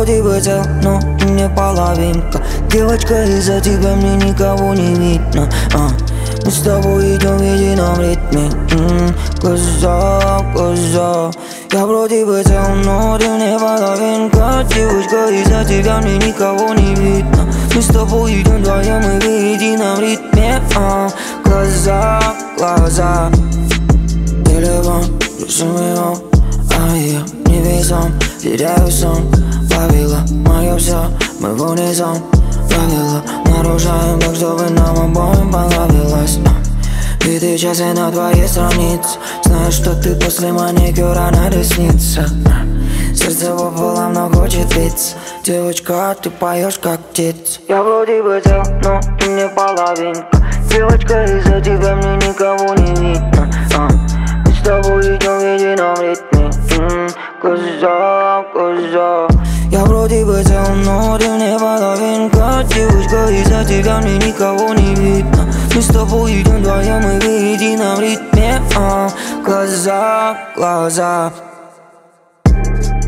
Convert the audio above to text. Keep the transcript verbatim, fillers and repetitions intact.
вроде бы цел, но не половинка. Девочка, из-за тебя мне никого не видно, а. Мы с тобой идем в едином ритме, м-м, глаза, глаза. Я вроде бы цел, но ты мне половинка. Девочка, из-за тебя мне никого не видно. Мы с тобой идем вдвоем и в едином ритме, а. Глаза, глаза. Телефон, пишем его, а я невесом, теряю сон. Ловила мое все, мы в унисон. Правила нарушаем так, чтобы нам обоим понравилось. И ты часы на твоей странице. Знаешь, что ты после маникюра на реснице. Сердце пополам, но хочет биться. Девочка, ты поешь как птица. Я вроде бы цел, но ты не половинка. Девочка, из-за тебя мне никого не видно, а. Мы с тобой идем в едином ритме, м-м, глаза, глаза. Я вроде бы цел, но ты мне половинка. Девочка, из-за тебя мне никого не видно. Мы с тобой идем вдвоем и в едином ритме, а. Глаза, глаза.